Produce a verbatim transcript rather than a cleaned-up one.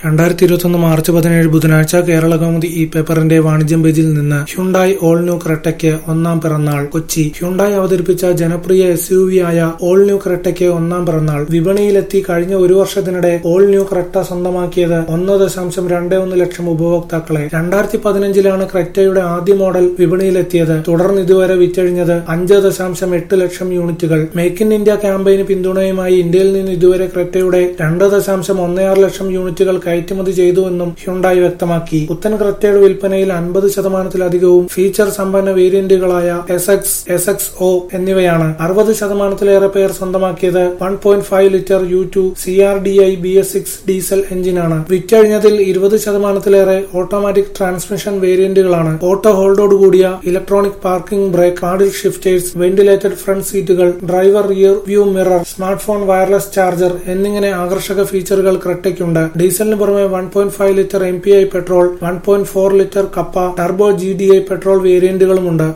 രണ്ടായിരത്തി ഇരുപത്തൊന്ന് മാർച്ച് പതിനേഴ് ബുധനാഴ്ച കേരളകൗമുദി ഈ പേപ്പറിന്റെ വാണിജ്യം പേജിൽ നിന്ന് ഹ്യുണ്ടായി ഓൾ ന്യൂ ക്രെറ്റയ്ക്ക് ഒന്നാം പിറന്നാൾ. കൊച്ചി. ഹ്യുണ്ടായി അവതരിപ്പിച്ച ജനപ്രിയ എസ് യു വി ആയ ഓൾ ന്യൂ ക്രെറ്റയ്ക്ക് ഒന്നാം പിറന്നാൾ. വിപണിയിലെത്തി കഴിഞ്ഞ ഒരു വർഷത്തിനിടെ ഓൾ ന്യൂ ക്രെറ്റ സ്വന്തമാക്കിയത് ഒന്ന് ദശാംശം രണ്ട് ഒന്ന് ലക്ഷം ഉപഭോക്താക്കളെ. രണ്ടായിരത്തി പതിനഞ്ചിലാണ് ക്രെറ്റയുടെ ആദ്യ മോഡൽ വിപണിയിലെത്തിയത്. തുടർന്ന് ഇതുവരെ വിറ്റഴിഞ്ഞത് അഞ്ച് ദശാംശം എട്ട് ലക്ഷം യൂണിറ്റുകൾ. മേക്ക് ഇൻ ഇന്ത്യ ക്യാമ്പയിന് പിന്തുണയുമായി ഇന്ത്യയിൽ നിന്ന് ഇതുവരെ ക്രെറ്റയുടെ രണ്ട് ദശാംശം ഒന്ന് ആറ് ലക്ഷം യൂണിറ്റുകൾ കയറ്റുമതി ചെയ്തുവെന്നും ഹ്യുണ്ടായി വ്യക്തമാക്കി. പുത്തൻ ക്രെറ്റയുടെ വിൽപ്പനയിൽ അൻപത് ശതമാനത്തിലധികവും ഫീച്ചർ സമ്പന്ന വേരിയന്റുകളായ S X, S X O എന്നിവയാണ്. അറുപത് ശതമാനത്തിലേറെ പേർ സ്വന്തമാക്കിയത് one point five litre U two C R D I B S six diesel എഞ്ചിനാണ്. വിറ്റഴിഞ്ഞതിൽ ഇരുപത് ശതമാനത്തിലേറെ ഓട്ടോമാറ്റിക് ട്രാൻസ്മിഷൻ വേരിയന്റുകളാണ്. ഓട്ടോ ഹോൾഡോടുകൂടിയ electronic parking brake, paddle shifters, ventilated front സീറ്റുകൾ, driver rear view mirror, smartphone wireless charger എന്നിങ്ങനെ ആകർഷക ഫീച്ചറുകൾ ക്രെറ്റയ്ക്കുണ്ട്. ഡീസലിന് പുറമെ one point five litre M P I petrol, one point four litre Kappa, turbo G D I petrol വേരിയന്റുകളുമുണ്ട്.